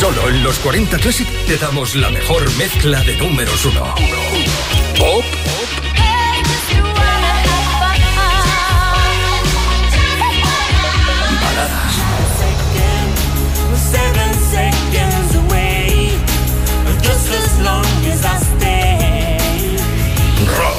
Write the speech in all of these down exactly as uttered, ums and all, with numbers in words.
Solo en los cuarenta Classic te damos la mejor mezcla de números uno. Pop, baladas, rock,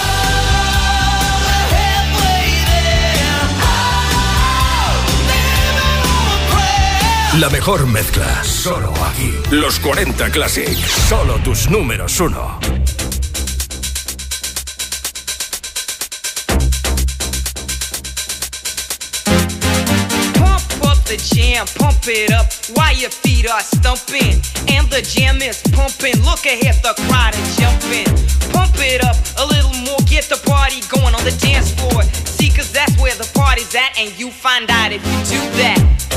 la mejor mezcla, solo aquí. Los cuarenta Classic, solo tus números uno. Pump up the jam, pump it up while your feet are stumping. And the jam is pumping, look ahead, the crowd is jumping. Pump it up a little more, get the party going on the dance floor. See, cause that's where the party's at, and you find out if you do that.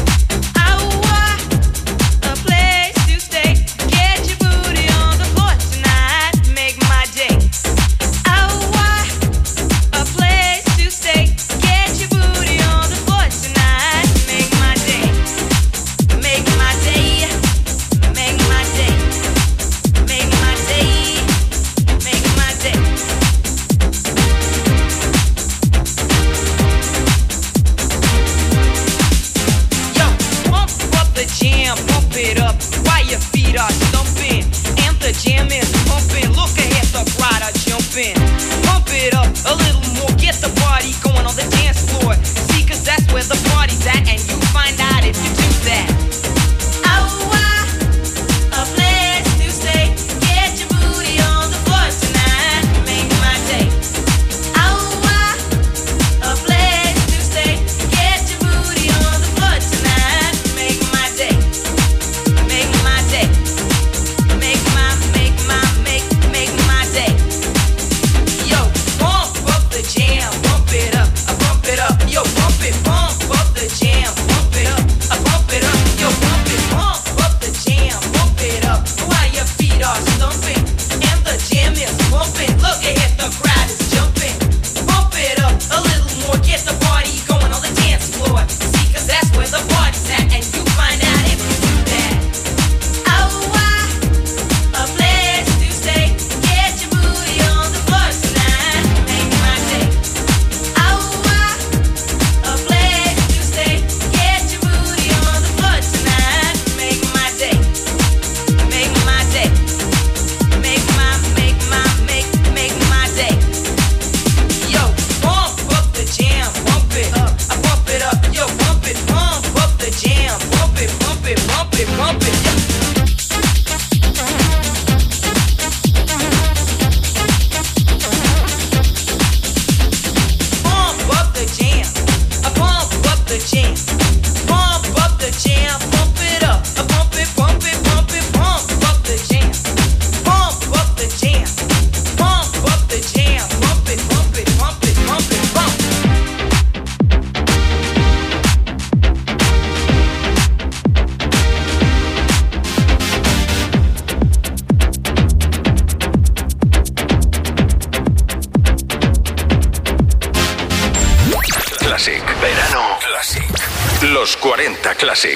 cuarenta Classic.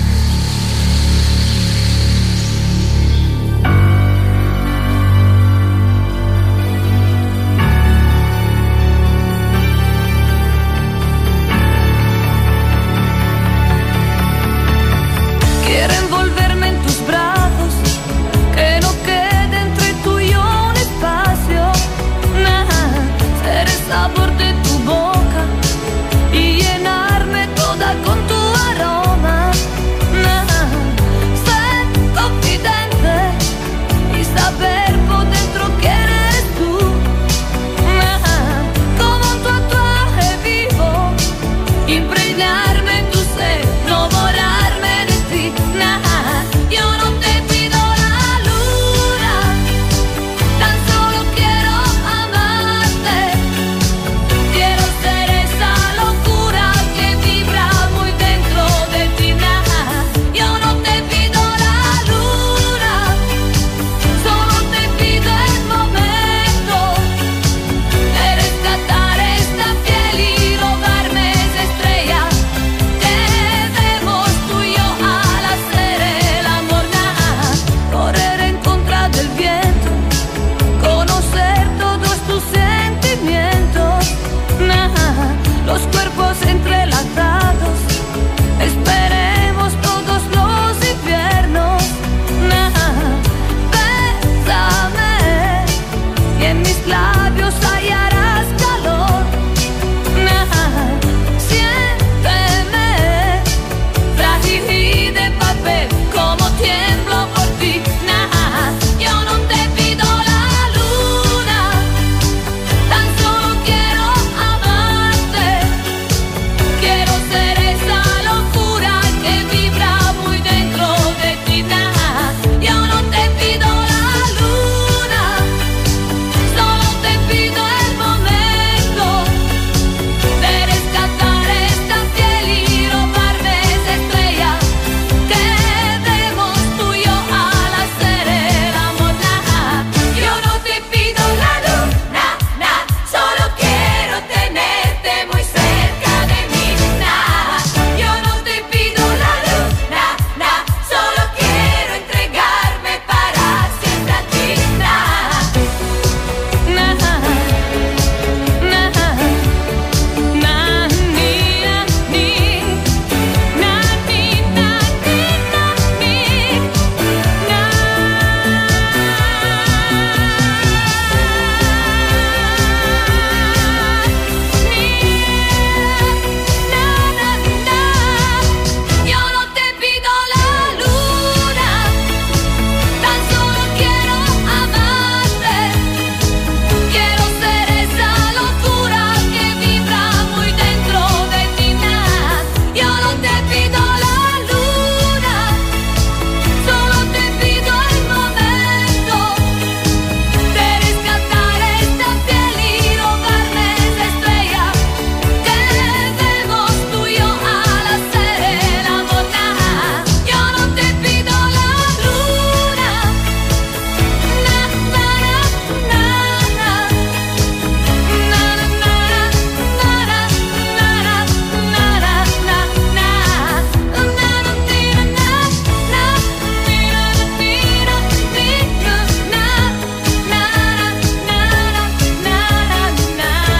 Quiero envolverme en tus brazos, que no quede entre tú y yo un espacio, nah, ser el sabor de tu boca y llenarme toda con tu aroma.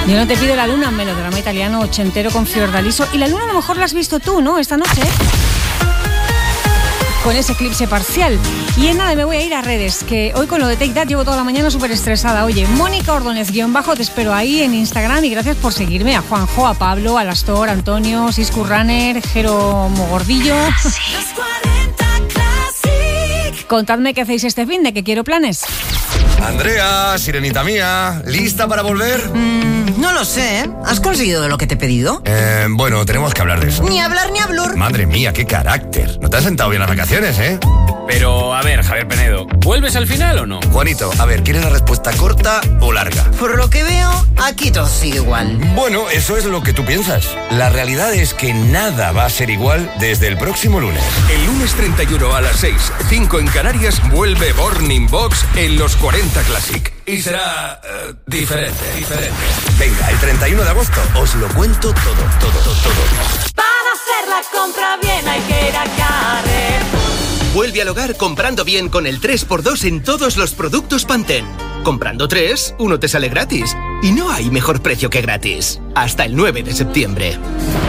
Yo no te pido la luna, melodrama italiano ochentero con Fiordaliso. Y la luna a lo mejor la has visto tú, ¿no? Esta noche, con ese eclipse parcial. Y en nada, me voy a ir a redes, que hoy con lo de Take That llevo toda la mañana súper estresada. Oye, Mónica Ordóñez guión bajo, te espero ahí en Instagram y gracias por seguirme. A Juanjo, a Pablo, a Lastor, a Antonio, Siscu Runner, Jero Mogordillo. Contadme qué hacéis este fin de, que quiero planes. Andrea, sirenita mía, ¿lista para volver? Mm, no lo sé, ¿eh? ¿Has conseguido lo que te he pedido? Eh, bueno, tenemos que hablar de eso. Ni hablar ni hablar. Madre mía, qué carácter. No te has sentado bien las vacaciones, ¿eh? Pero, a ver, Javier Penedo, ¿vuelves al final o no? Juanito, a ver, ¿quieres la respuesta corta o larga? Por lo que veo, aquí todo sigue igual. Bueno, eso es lo que tú piensas. La realidad es que nada va a ser igual desde el próximo lunes. El lunes treinta y uno a las seis, cinco en Canarias, vuelve Burning Box en los cuarenta Classic. Y será uh, diferente, diferente. Venga, el treinta y uno de agosto os lo cuento todo, todo, todo, todo. Para hacer la compra bien hay que ir a Carrefour. Vuelve al hogar comprando bien con el tres por dos en todos los productos Pantene. Comprando tres, uno te sale gratis. Y no hay mejor precio que gratis. Hasta el nueve de septiembre.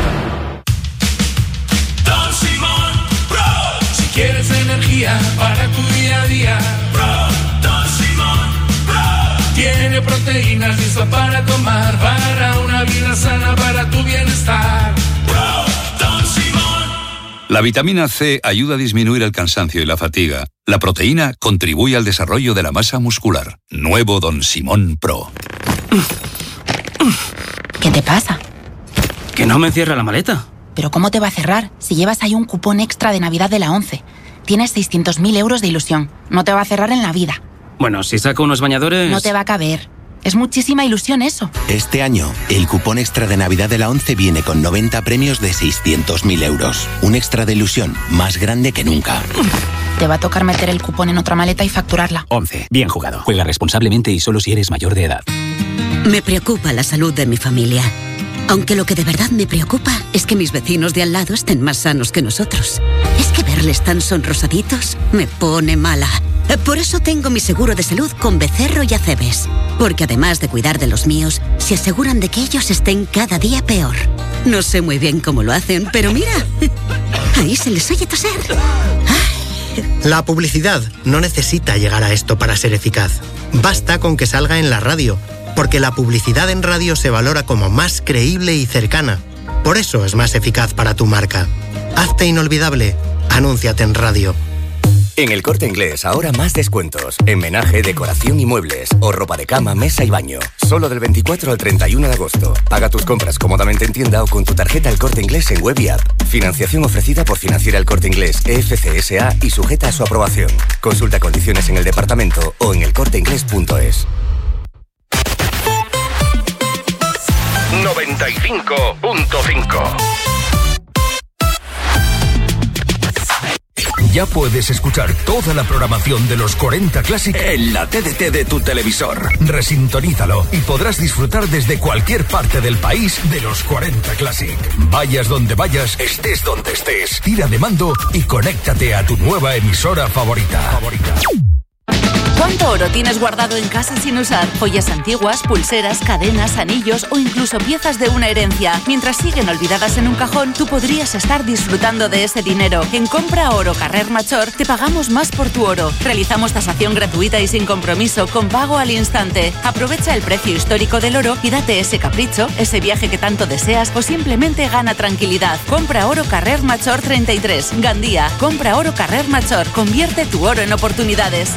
Don Simón Pro. Si quieres energía para tu día a día, Pro. Don Simón Pro. Tiene proteínas listas para tomar, para una vida sana, para tu bienestar. Pro. Don Simón. La vitamina C ayuda a disminuir el cansancio y la fatiga. La proteína contribuye al desarrollo de la masa muscular. Nuevo Don Simón Pro. ¿Qué te pasa? Que no me cierra la maleta. ¿Pero cómo te va a cerrar si llevas ahí un cupón extra de Navidad de la ONCE? Tienes seiscientos mil euros de ilusión. No te va a cerrar en la vida. Bueno, si saco unos bañadores... No te va a caber. Es muchísima ilusión eso. Este año, el cupón extra de Navidad de la ONCE viene con noventa premios de seiscientos mil euros. Un extra de ilusión más grande que nunca. Te va a tocar meter el cupón en otra maleta y facturarla. ONCE. Bien jugado. Juega responsablemente y solo si eres mayor de edad. Me preocupa la salud de mi familia. Aunque lo que de verdad me preocupa es que mis vecinos de al lado estén más sanos que nosotros. Es que verles tan sonrosaditos me pone mala. Por eso tengo mi seguro de salud con Becerro y Acebes. Porque además de cuidar de los míos, se aseguran de que ellos estén cada día peor. No sé muy bien cómo lo hacen, pero mira, ahí se les oye toser. La publicidad no necesita llegar a esto para ser eficaz. Basta con que salga en la radio, porque la publicidad en radio se valora como más creíble y cercana. Por eso es más eficaz para tu marca. Hazte inolvidable. Anúnciate en radio. En El Corte Inglés, ahora más descuentos. En menaje, decoración y muebles. O ropa de cama, mesa y baño. Solo del veinticuatro al treinta y uno de agosto. Paga tus compras cómodamente en tienda o con tu tarjeta El Corte Inglés en web y app. Financiación ofrecida por Financiera El Corte Inglés, E F C S A y sujeta a su aprobación. Consulta condiciones en el departamento o en el corte inglés punto es. noventa y cinco punto cinco. Ya puedes escuchar toda la programación de los cuarenta Classic en la T D T de tu televisor. Resintonízalo y podrás disfrutar desde cualquier parte del país de los cuarenta Classic. Vayas donde vayas, estés donde estés, tira de mando y conéctate a tu nueva emisora favorita. favorita. ¿Cuánto oro tienes guardado en casa sin usar? Joyas antiguas, pulseras, cadenas, anillos o incluso piezas de una herencia. Mientras siguen olvidadas en un cajón, tú podrías estar disfrutando de ese dinero. En Compra Oro Carrer Major te pagamos más por tu oro. Realizamos tasación gratuita y sin compromiso, con pago al instante. Aprovecha el precio histórico del oro y date ese capricho, ese viaje que tanto deseas o simplemente gana tranquilidad. Compra Oro Carrer Major treinta y tres, Gandía. Compra Oro Carrer Major. Convierte tu oro en oportunidades.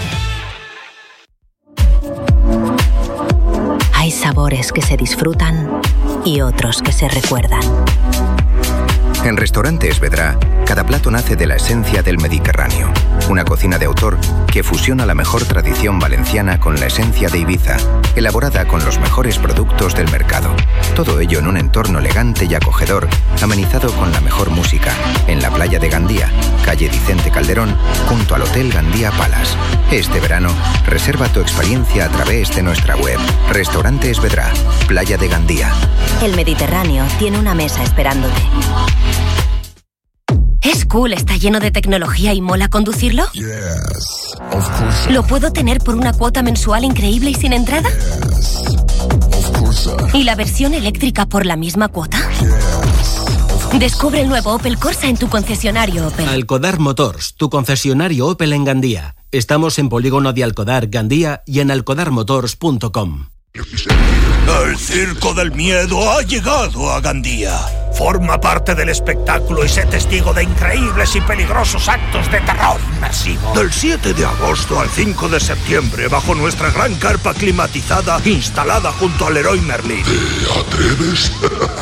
Hay sabores que se disfrutan y otros que se recuerdan. En Restaurante Esvedra, cada plato nace de la esencia del Mediterráneo. Una cocina de autor que fusiona la mejor tradición valenciana con la esencia de Ibiza, elaborada con los mejores productos del mercado. Todo ello en un entorno elegante y acogedor, amenizado con la mejor música, en la playa de Gandía, calle Vicente Calderón, junto al Hotel Gandía Palace. Este verano, reserva tu experiencia a través de nuestra web. Restaurante Esvedra, Playa de Gandía. El Mediterráneo tiene una mesa esperándote. ¿Es cool, está lleno de tecnología y mola conducirlo? Yes, of course. ¿Lo puedo tener por una cuota mensual increíble y sin entrada? Yes, of course. Corsa. ¿Y la versión eléctrica por la misma cuota? Descubre el nuevo Opel Corsa en tu concesionario Opel. Alcodar Motors, tu concesionario Opel en Gandía. Estamos en Polígono de Alcodar, Gandía y en alcodar motors punto com. El Circo del Miedo ha llegado a Gandía. Forma parte del espectáculo y sé testigo de increíbles y peligrosos actos de terror inmersivo. Del siete de agosto al cinco de septiembre, bajo nuestra gran carpa climatizada instalada junto al Leroy Merlin. ¿Te atreves?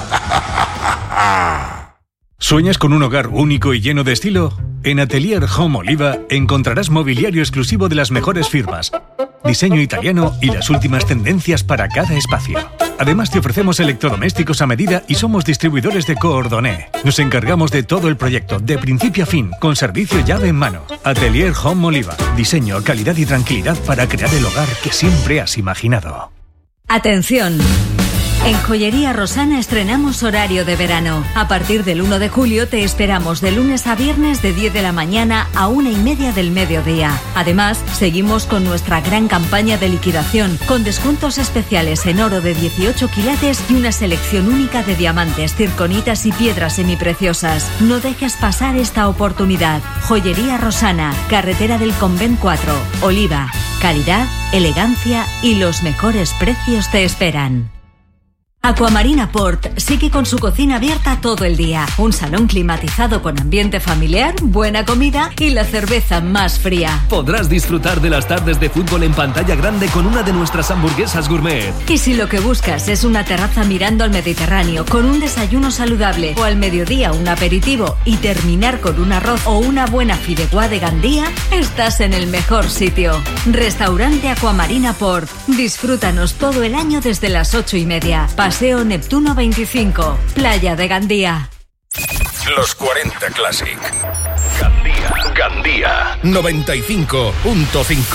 ¿Sueñas con un hogar único y lleno de estilo? En Atelier Home Oliva encontrarás mobiliario exclusivo de las mejores firmas, diseño italiano y las últimas tendencias para cada espacio. Además te ofrecemos electrodomésticos a medida y somos distribuidores de Coordonné. Nos encargamos de todo el proyecto, de principio a fin, con servicio llave en mano. Atelier Home Oliva. Diseño, calidad y tranquilidad para crear el hogar que siempre has imaginado. Atención. En Joyería Rosana estrenamos horario de verano. A partir del uno de julio te esperamos de lunes a viernes de diez de la mañana a una y media del mediodía. Además, seguimos con nuestra gran campaña de liquidación, con descuentos especiales en oro de dieciocho quilates y una selección única de diamantes, circonitas y piedras semipreciosas. No dejes pasar esta oportunidad. Joyería Rosana, carretera del Convent cuatro, Oliva. Calidad, elegancia y los mejores precios te esperan. Aquamarina Port sigue con su cocina abierta todo el día, un salón climatizado con ambiente familiar, buena comida y la cerveza más fría. Podrás disfrutar de las tardes de fútbol en pantalla grande con una de nuestras hamburguesas gourmet. Y si lo que buscas es una terraza mirando al Mediterráneo con un desayuno saludable o al mediodía un aperitivo y terminar con un arroz o una buena fideuá de Gandía, estás en el mejor sitio. Restaurante Aquamarina Port. Disfrútanos todo el año desde las ocho y media. Paseo Neptuno veinticinco, Playa de Gandía. Los cuarenta Classic. Gandía. Gandía. noventa y cinco punto cinco.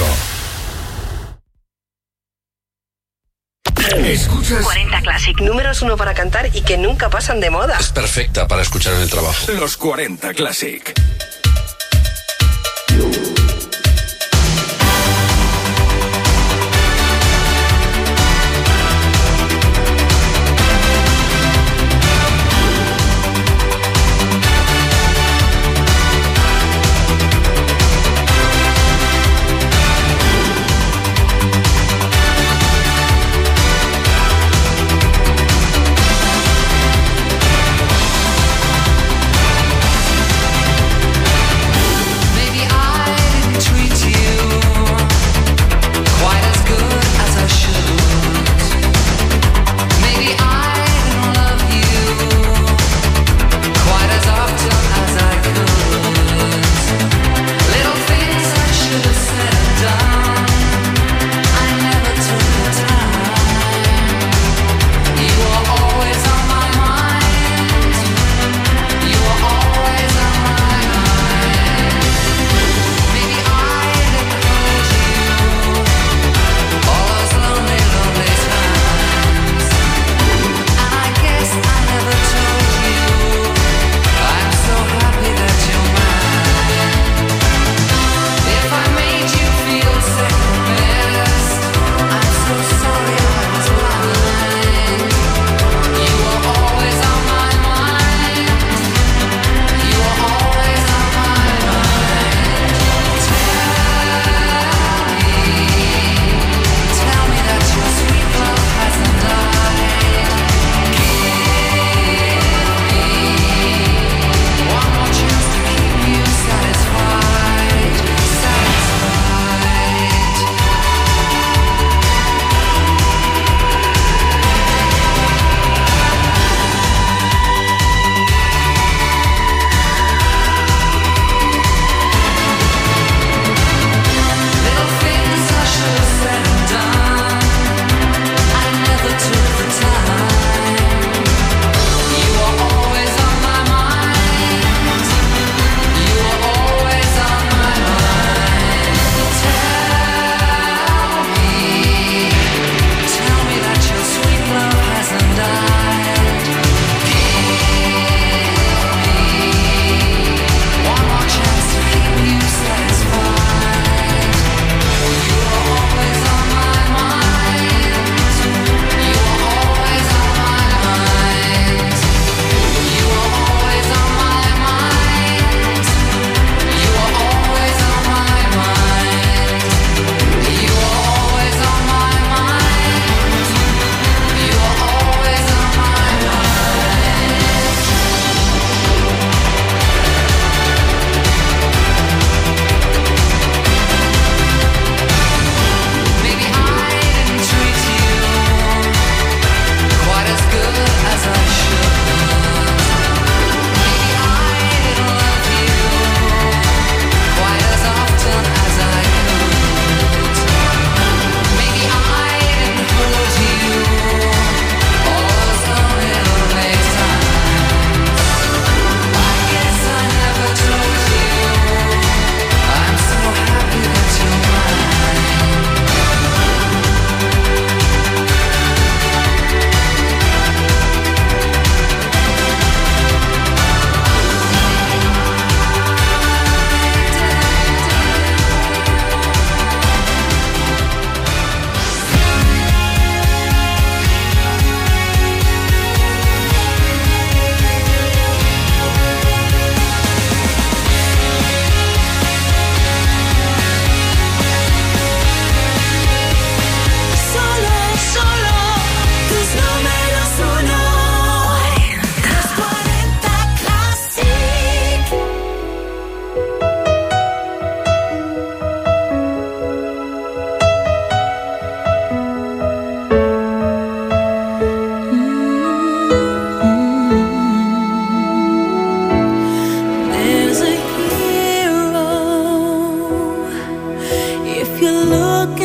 ¿Escuchas? cuarenta Classic, números uno para cantar y que nunca pasan de moda. Es perfecta para escuchar en el trabajo. Los cuarenta Classic.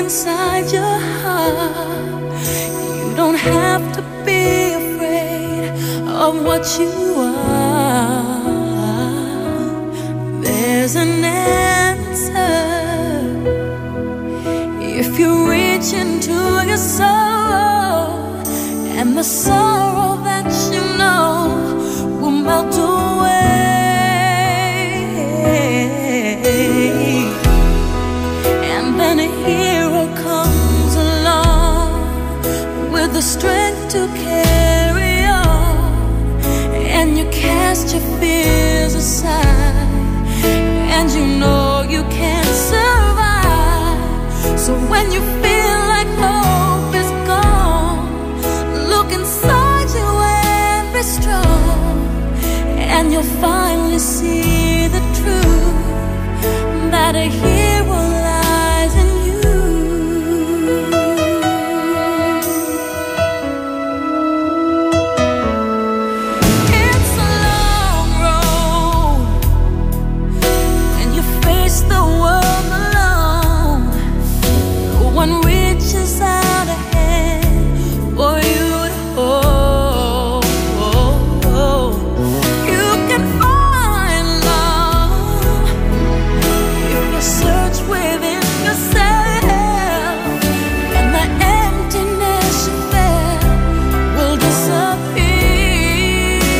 inside your heart. You don't have to be afraid of what you are. There's an answer if you reach into your soul, and the sorrow that you know will melt away. And then a hero comes along with the strength to carry on, and you cast your fears aside, and you know you can survive. So when you feel like hope is gone, look inside you and be strong, and you'll finally see the truth that a hero lies in you. It's a long road when you face the world alone. No one reaches out a hand for you to hold. You can find love if you search within yourself, and the emptiness you felt will disappear.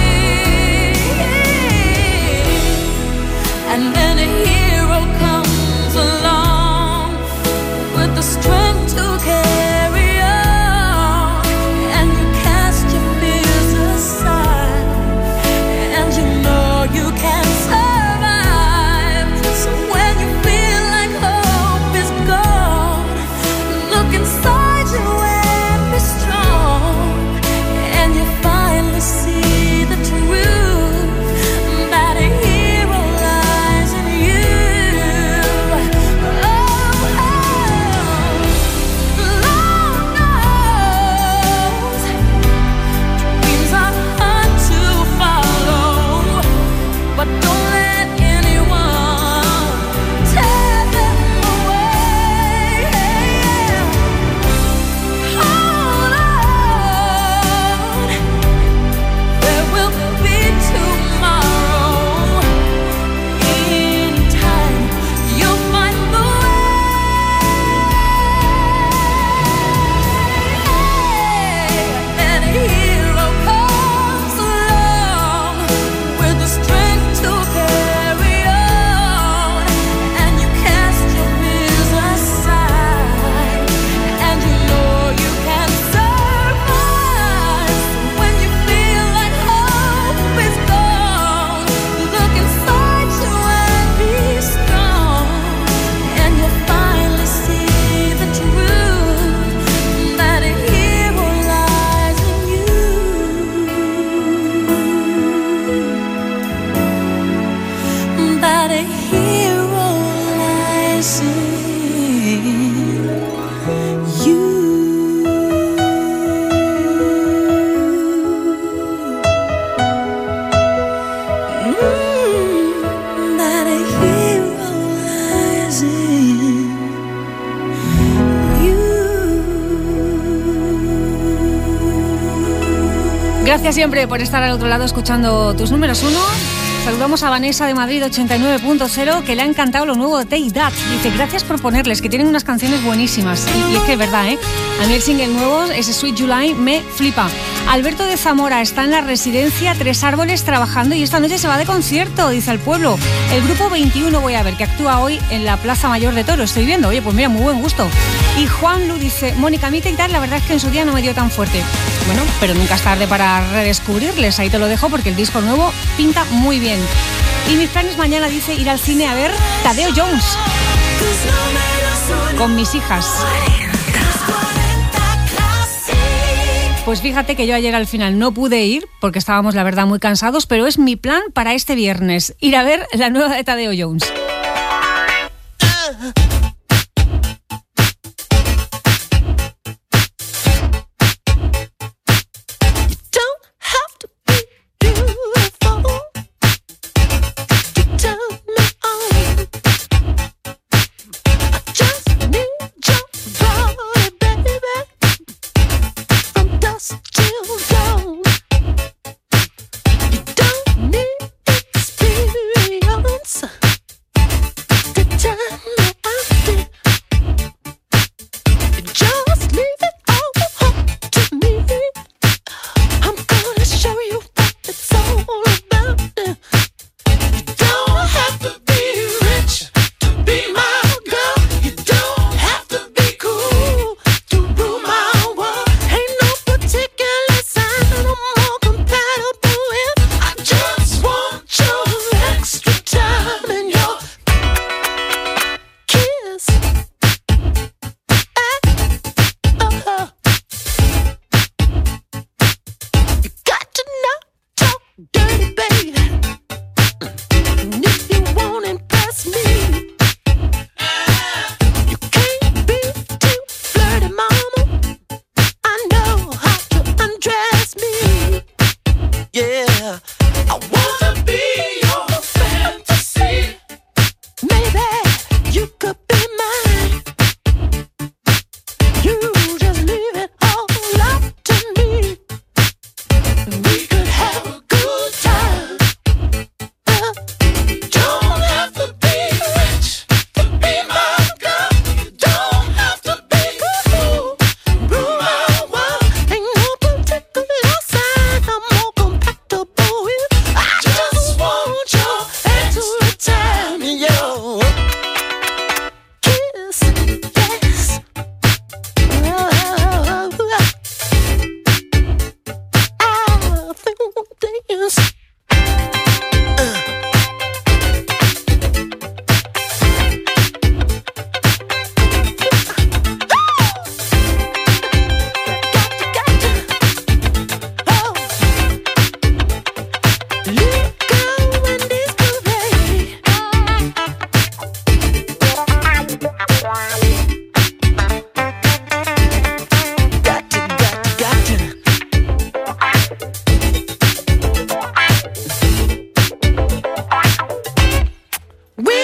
And then a hero comes along with the strength to carry on, and you cast your fears aside, and you know you can survive. So when you feel like hope is gone, look inside you and be strong, and you finally see the truth that a hero lies in you. Oh, Lord knows dreams are hard to follow, but don't let anyone tear them away. Hold on, there will be tomorrow. In time, you'll find the way. Then a hero comes along with the strength to carry on, and you cast your fears aside, and you know you can survive. When you feel like hope is gone, look inside you and be strong, and you'll finally see the truth that a hero lies in you. That a hero lies in you. Mm, that a hero lies in Gracias siempre por estar al otro lado escuchando tus números uno. Saludamos a Vanessa de Madrid ochenta y nueve punto cero, que le ha encantado lo nuevo de Take That. Dice, gracias por ponerles, que tienen unas canciones buenísimas. Y, y es que es verdad, ¿eh? A mí el single nuevo, ese Sweet July, me flipa. Alberto de Zamora está en la residencia Tres Árboles trabajando y esta noche se va de concierto, dice al pueblo. El grupo veintiuno voy a ver, que actúa hoy en la Plaza Mayor de Toro. Estoy viendo, oye, pues mira, muy buen gusto. Y Juan Lu dice, Mónica, a mí Take That la verdad es que en su día no me dio tan fuerte. Bueno, pero nunca es tarde para redescubrirles. Ahí te lo dejo porque el disco nuevo pinta muy bien. Y mis planes mañana, dice, ir al cine a ver Tadeo Jones con mis hijas. Pues fíjate que yo ayer al final no pude ir porque estábamos, la verdad, muy cansados, pero es mi plan para este viernes, ir a ver la nueva de Tadeo Jones. Just need your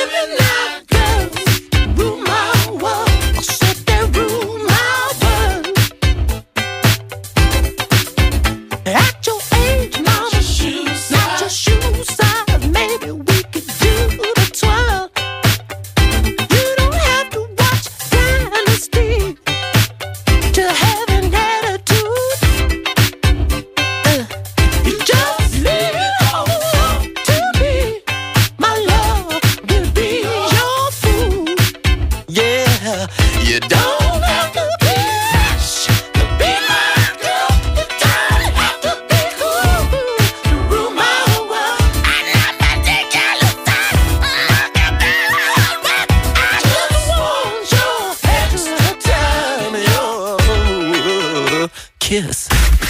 Kiss.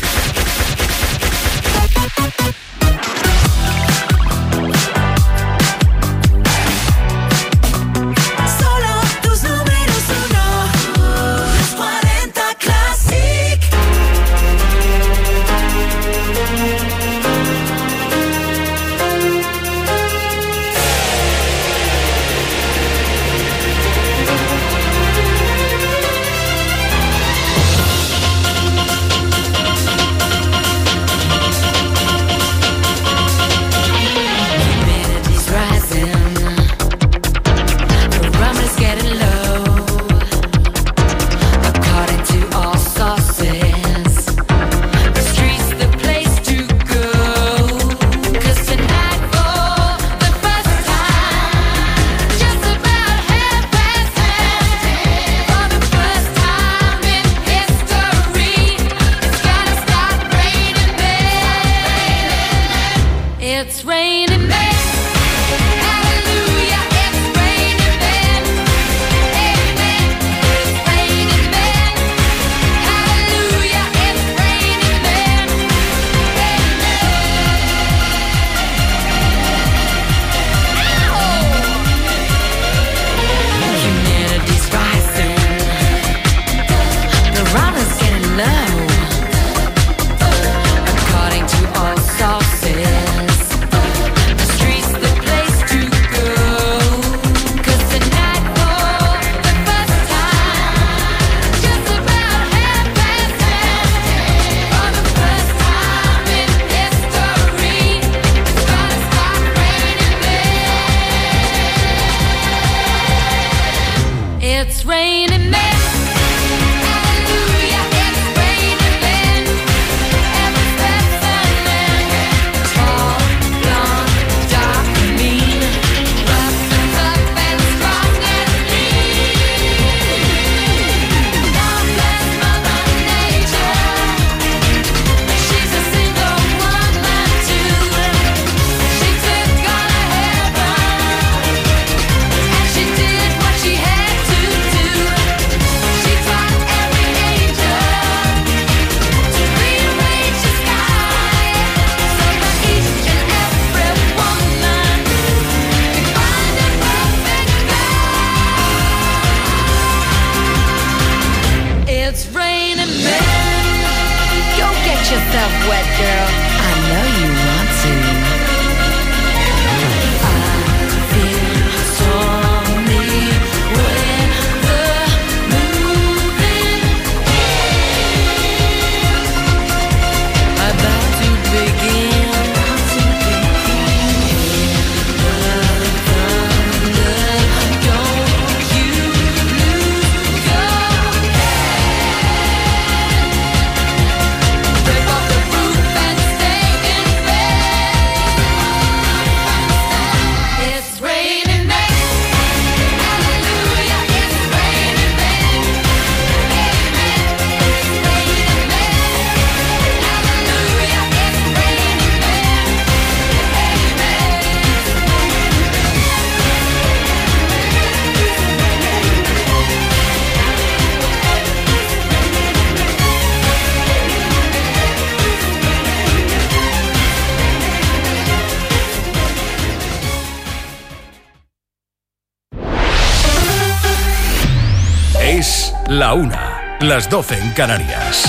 La una, las doce en Canarias.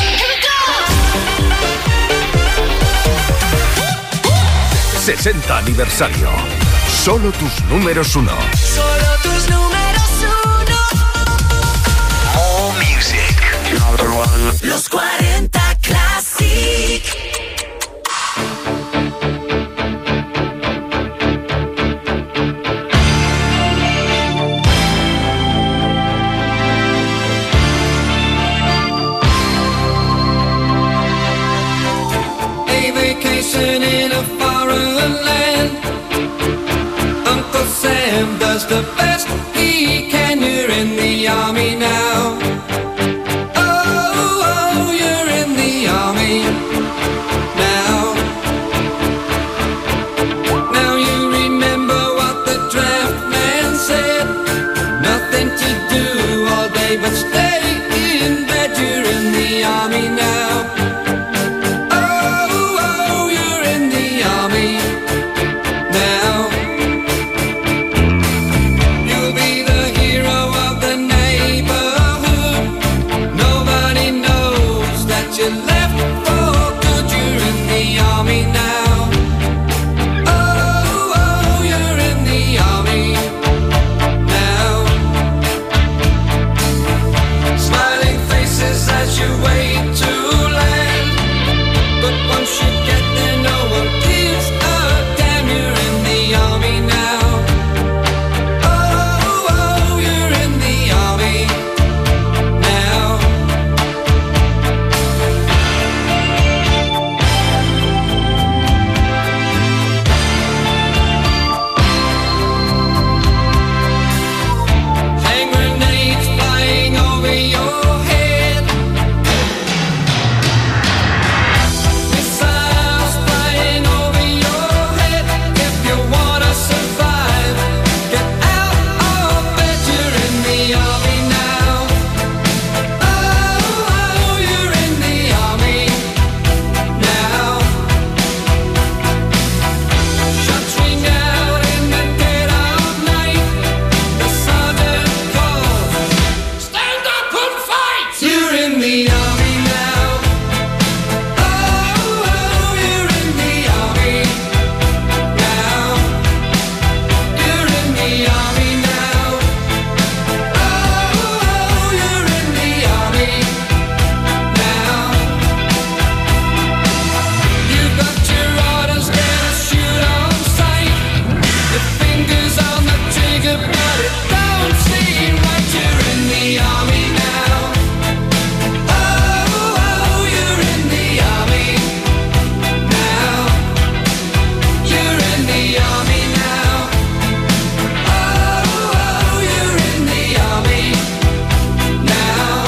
sesenta aniversario. Solo tus números uno. Solo tus números uno. All music. Los cuarenta Classic. A vacation in a foreign land. Uncle Sam does the best he can. You're in the army now. Oh, oh, you're in the army now. Now you remember what the draft man said. Nothing to do all day but stay in bed. You're in the army now. Oh, oh, you're in the army now. You'll be the hero of the neighborhood. Nobody knows that you left for good. You're in the army now. Oh, oh, you're in the army now. Smiling faces as you wait to land. But once you get there, no one gives a damn. You're in the army now. Oh, oh, you're in the army now. Hand grenades flying over your head. Missiles flying over your head. If you wanna survive, get out of bed. You're in the army now. Oh, oh, you're in the army now. Shots ring out in the dead of night. The sergeant calls, stand up and fight. You're in the army now. Oh, oh, you're in the army now. You're in the army now. Oh, oh, you're in the army now. You've got your orders, gonna shoot on sight. Your fingers on the trigger, but it don't seem right. You're in the army now. Oh, oh, you're in the army now. You're in the army now. Oh, oh, you're in the army now.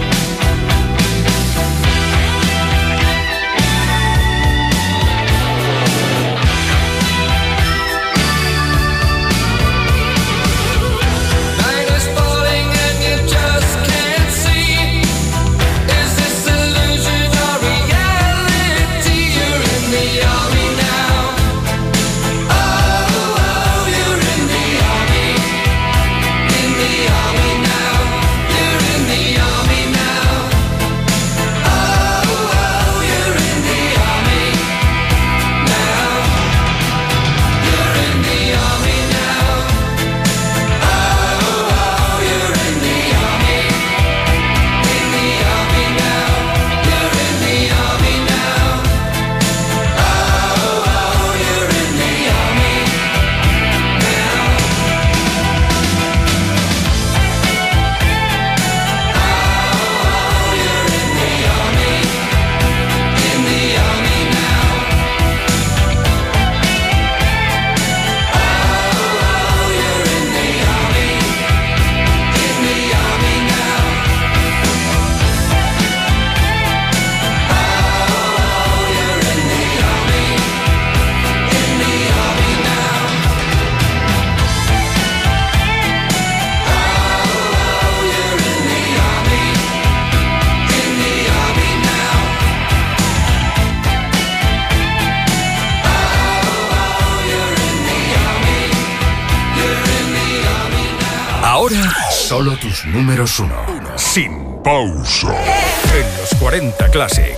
Night is falling and you just can't see. Is this illusion or reality? You're in the army now. Oh, oh, you're in the army. In the army now. You're in the army now. Oh, oh, you're in the army now. You're in the army now. Oh, oh, you're in the army. In the army now. You're in the army now. Oh, oh, you're in the army now. Oh, you're in the army. In the army now. Oh, you're in the army. In the army now. Oh, you're in the army. In the army now. Oh, you're in the army. In the army now. Oh, you're in the army. You're in the army now. Ahora, solo tus números uno. Sin pausa. En los cuarenta Classic.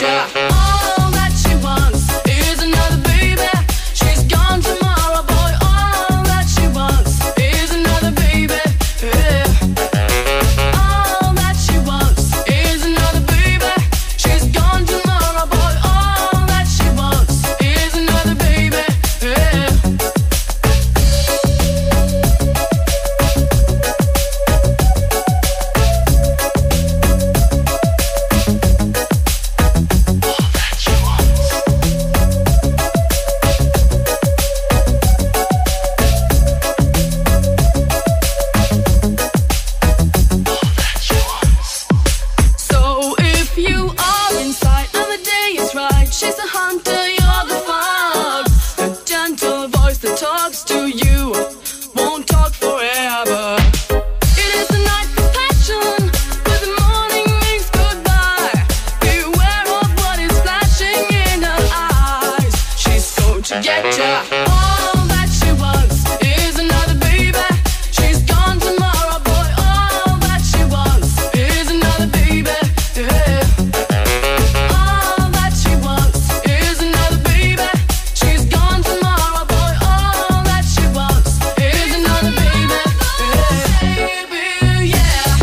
get ya. All that she wants is another baby. She's gone tomorrow, boy. All that she wants is another baby. Yeah. All that she wants is another baby. She's gone tomorrow, boy. All that she wants is another baby. Yeah. So if you are inside and the day is right, she's a hunter, you're the fox. A gentle voice that talks to you won't talk forever. It is the night for passion, but the morning means goodbye. Beware of what is flashing in her eyes. She's going to get ya. All that she wants is another baby. She's gone tomorrow, boy. All that she wants is another baby. Yeah. All that she wants is another baby. She's gone tomorrow, boy. All that she wants is another baby. Yeah. Baby, yeah.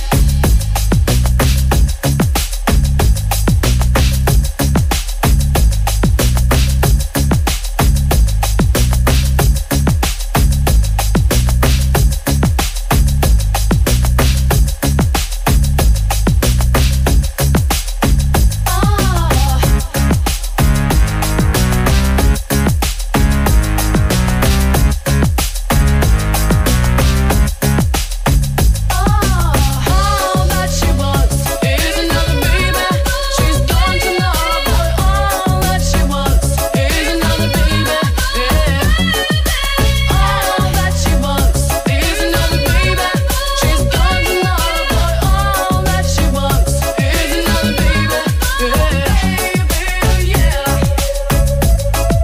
All that she wants is another baby. She's gone tomorrow, boy. All that she wants is another baby. Yeah. All that she wants is another baby. She's gone tomorrow, boy. All that she wants is another baby. Yeah. Yeah.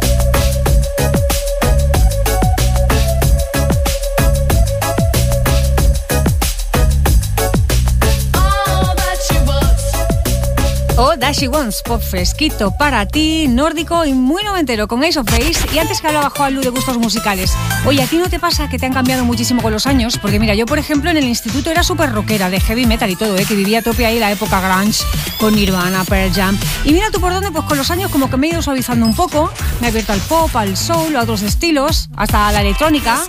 All that she wants. Oh, That She Wants, pop fresquito para ti, nórdico y muy noventero con Ace of Base. Y antes que hablaba Juan Lu de gustos musicales, oye, ¿a ti no te pasa que te han cambiado muchísimo con los años? Porque mira, yo por ejemplo en el instituto era súper rockera, de heavy metal y todo, ¿eh? Que vivía a tope ahí la época grunge, con Nirvana, Pearl Jam. Y mira tú por dónde, pues con los años como que me he ido suavizando un poco, me he abierto al pop, al soul, a otros estilos, hasta a la electrónica.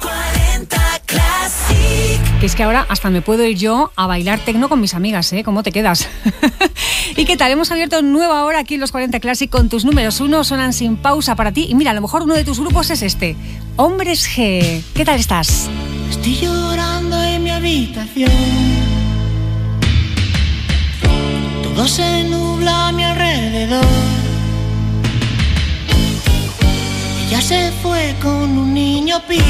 Que es que ahora hasta me puedo ir yo a bailar tecno con mis amigas, ¿eh? ¿Cómo te quedas? ¿Y qué tal? Hemos abierto nueva hora aquí en los cuarenta Classic con tus números uno, suenan sin pausa para ti. Y mira, a lo mejor uno de tus grupos es este, Hombres G. ¿Qué tal estás? Estoy llorando en mi habitación. Todo se nubla a mi alrededor. Ella se fue con un niño pijo.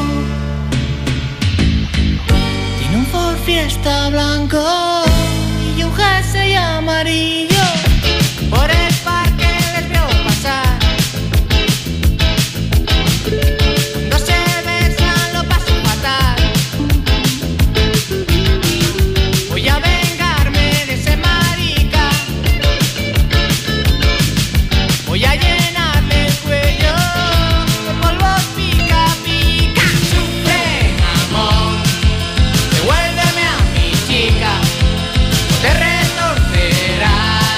Tiene un Ford Fiesta blanco y un jersey amarillo. Por el parque les veo pasar. Cuando se besan lo paso fatal. Voy a vengarme de ese marica. Voy a llenarle el cuello de polvos pica pica. Ven, amor, devuélveme a mi chica. Te retorcerás.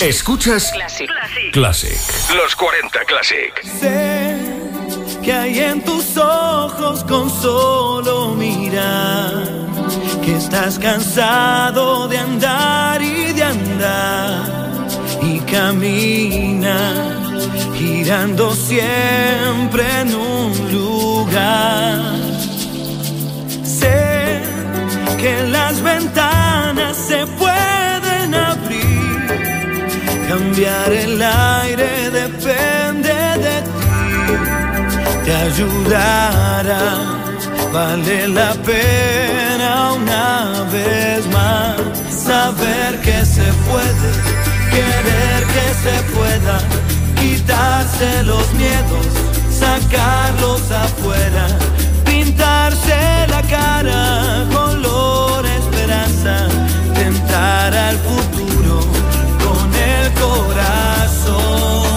Escuchas Classic. Classic. Los cuarenta Classic. Sé que hay en tus ojos con solo mirar, que estás cansado de andar y de andar, y caminas girando siempre en un lugar. Sé que las ventanas se pueden abrir, cambiar el aire depende de ti, te ayudará, vale la pena una vez más saber que se puede, querer que se pueda, quitarse los miedos, sacarlos afuera, pintarse la cara color esperanza, tentar al futuro con el corazón.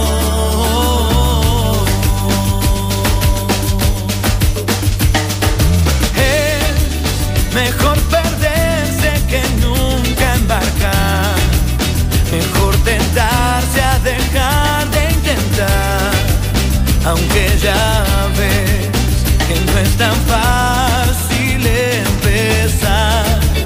Es mejor perderse que nunca embarcar, mejor tentarse a dejar de intentar, aunque ya ves que no es tan fácil empezar.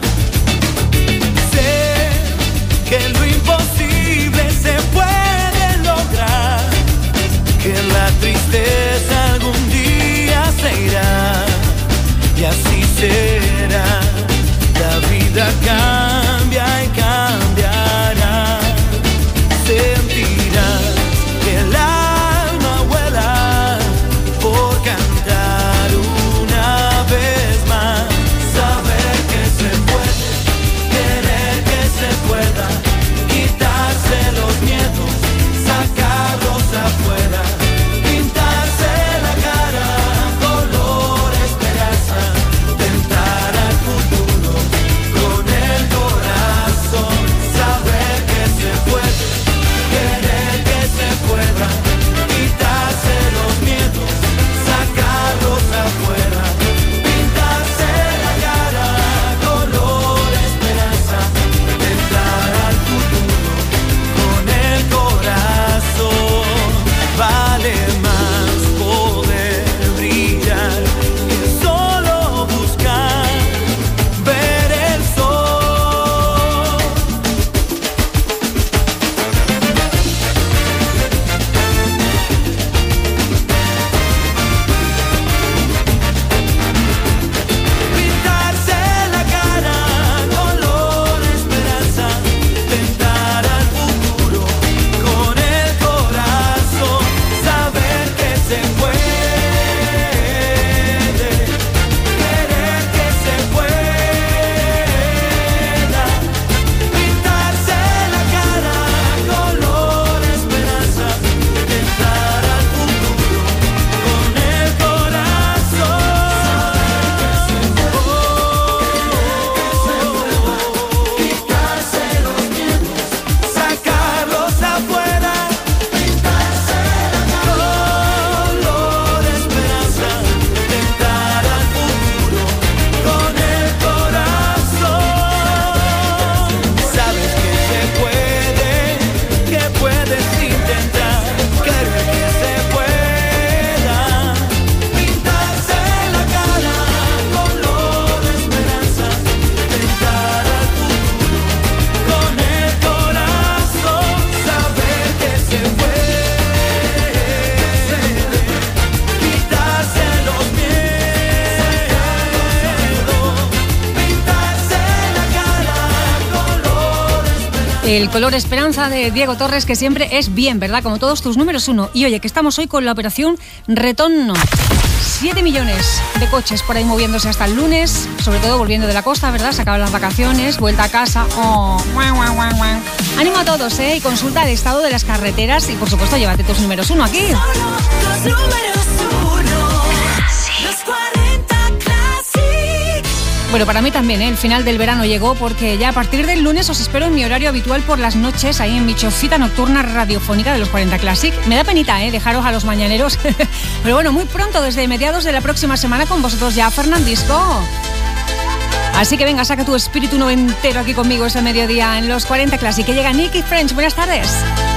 Sé que lo imposible se puede lograr, que la tristeza algún día se irá, y así será. La vida cambia y cambiará, sentirás que el alma vuela por cantar una vez más, saber que se puede, querer que se pueda, quitarse los miedos, sacarlos afuera, pintarse la cara color esperanza, tentar al futuro con el corazón, saber que se puede, querer que se pueda, quitarse los miedos, sacarlos afuera, pintarse la cara color esperanza, tentar al futuro con el corazón. Vale más poder brillar que solo buscar ver el sol. Pintarse la cara color esperanza, tentar al futuro con el corazón, saber que se puede, querer que se pueda, pintarse la cara color esperanza, tentar al futuro con el corazón. Quitarse los miedos, sacarlos afuera, pintarse la color esperanza, tentar al futuro con el corazón. Sabes que se puede, que puedes intentar, querer que se pueda, pintarse la cara color esperanza, tentar al futuro con el corazón, saber que se puede, quitarse los miedos, pintarse la cara color esperanza. El color esperanza de Diego Torres, que siempre es bien, ¿verdad? Como todos tus números uno. Y oye, que estamos hoy con la operación Retorno. Siete millones de coches por ahí moviéndose hasta el lunes, sobre todo volviendo de la costa, ¿verdad? Se acaban las vacaciones, vuelta a casa. Oh, guau, guau, guau, guau. Ánimo a todos, ¿eh? Y consulta el estado de las carreteras y, por supuesto, llévate tus números uno aquí. Los números uno. Los cuarenta Classic. Bueno, para mí también, ¿eh? El final del verano llegó, porque ya a partir del lunes os espero en mi horario habitual por las noches, ahí en mi chocita nocturna radiofónica de los cuarenta Classic. Me da penita, ¿eh? Dejaros a los mañaneros. Pero bueno, muy pronto, desde mediados de la próxima semana, con vosotros ya, Fernandisco. Así que venga, saca tu espíritu noventero aquí conmigo este mediodía en los cuarenta Classic. Que llega Nicky French. Buenas tardes.